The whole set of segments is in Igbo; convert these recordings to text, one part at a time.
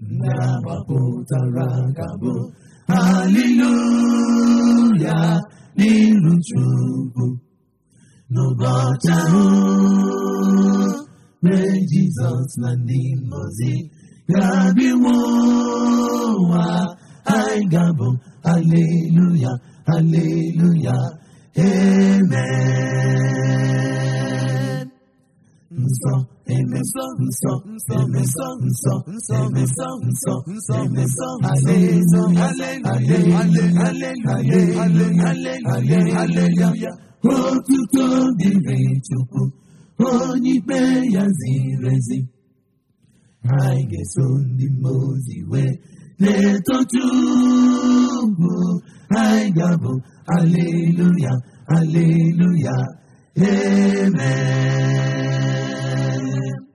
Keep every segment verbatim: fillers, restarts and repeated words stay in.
Napaputara gabo. Hallelujah. N'iru Chukwu. N'ụbọchị ahụ, mgbe Jizọs na ndị ngọzi ga-abịa ụwa, anyị ga-abụ hallelujah, hallelujah, amen. Nsọ, emesọ, nsọ, emesọ, nsọ, emesọ, nsọ, emesọ, hallelujah, hallelujah, hallelujah, hallelujah. Otuto dịrị Chukwu, onye ikpe ya ziri ezi. Anyị ga-eso ndị mmụọ ozi wee na-eto Chukwu. Anyị ga-abụ hallelujah, hallelujah, amen.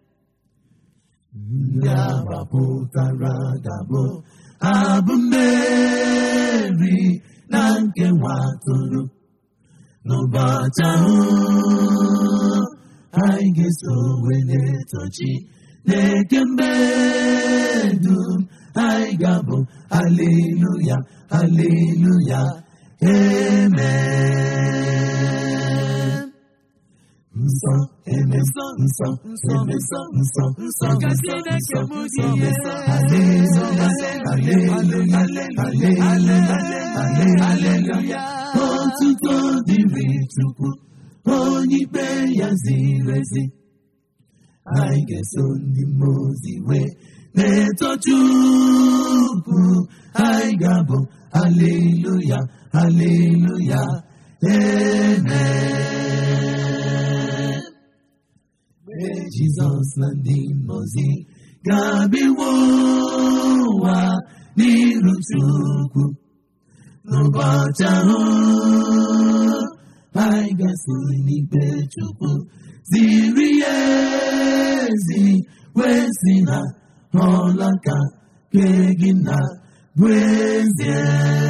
Ndị agbapụtara ga-abụ abụ mmeri na nkewa atụrụ. N'ụbọchị ahụ, anyị ga-eso wee na-eto Chineke mgbe dum. Anyị ga-abụ hallelujah, hallelujah, amen. Nsọ, emesọ, nsọ, emesọ, nsọ, nsọ, nsọ, nsọ, emesọ, hallelujah, hallelujah, hallelujah, hallelujah. Otuto dịrị Chukwu, onye ikpe ya ziri ezi. Anyị ga-eso ndị mmụọ ozi wee na-eto Chukwu. Anyị ga-abụ hallelujah, hallelujah, amen. Mgbe Jizọs na ndị ngọzi ga-abịa ụwa, n'iru Chukwu. N'ụbọchị ahụ, anyị ga-eso n'ikpe Chukwu ziri ezi, wee sị na ọlaka nke gị na bụ ezie.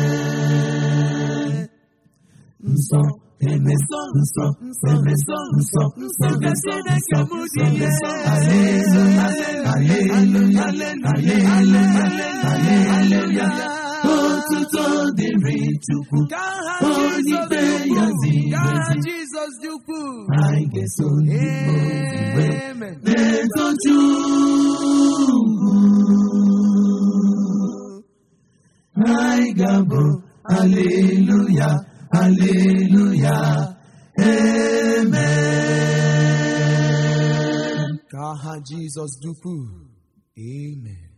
Nsọ, emesọ, nsọ, emesọ, nsọ, emesọ, nsọ, emesọ, hallelujah, hallelujah, hallelujah, hallelujah. Otuto dịrị Chukwu, onye ikpe ya ziri ezi. Anyị ga-eso ndị mmụọ ozi wee na-eto Chukwu. Anyị ga-abụ hallelujah, hallelujah, amen. Ka aha Jizọs dukwu. Amen.